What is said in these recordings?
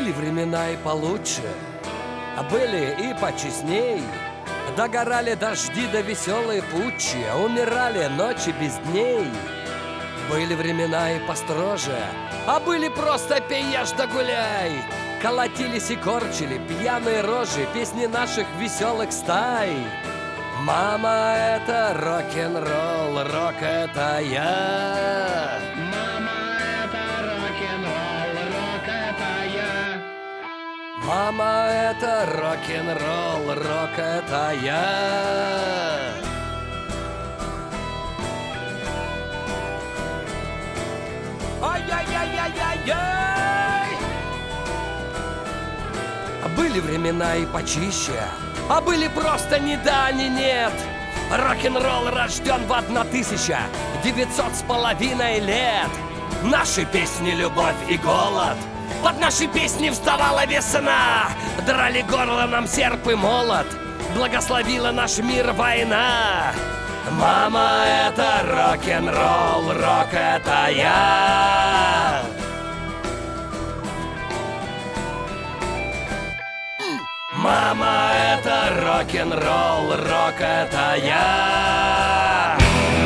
Были времена и получше, а были и почестней. Догорали дожди да веселые путчи, умирали ночи без дней. Были времена и построже, а были просто пей, ешь да гуляй. Колотились и корчили пьяные рожи песни наших веселых стай. Мама, это рок-н-ролл, рок это я. Мама, это рок-н-ролл, рок это я. Мама, это рок-н-ролл, рок это я. Ай-яй-яй-яй-яй-яй! Были времена и почище, а были просто ни да, ни нет. Рок-н-ролл рожден в 1900 с половиной лет. Наши песни любовь и голод, под наши песни вставала весна. Драли горло нам серп и молот, благословила наш мир война. Мама, это рок-н-ролл, рок это я. Мама, это рок-н-ролл, рок это я.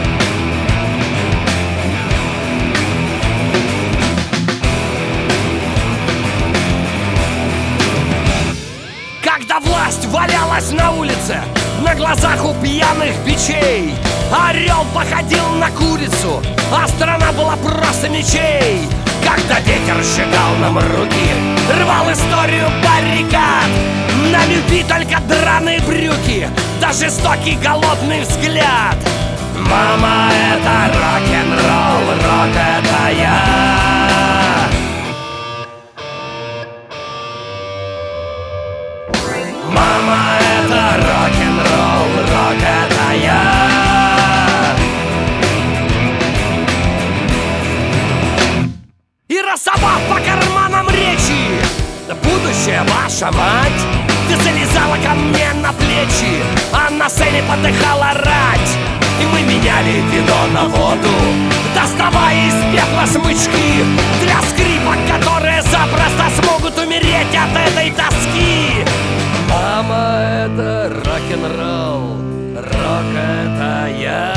Когда власть валялась на улице, на глазах у пьяных бичей, орел походил на курицу, а страна была просто ничей. Когда ветер сжигал нам руки, рвал историю баррикад, на любви только драные брюки, да жестокий голодный взгляд. Мама, это рок-н-ролл, рок это я. Мама, это рок-н-ролл, рок это я. И рассовав по карманам речи, будущее ваша мать, ты залезала ко мне на плечи, а на сцене подыхала рать. И мы меняли вино на воду, доставая из пепла смычки для скрипок, которые запросто смогут умереть от этой тоски. Мама, это рок-н-ролл, рок это я.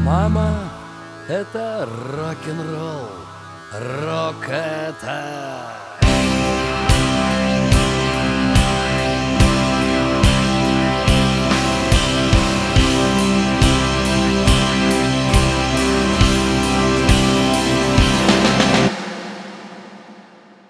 Это рок-н-ролл, рок это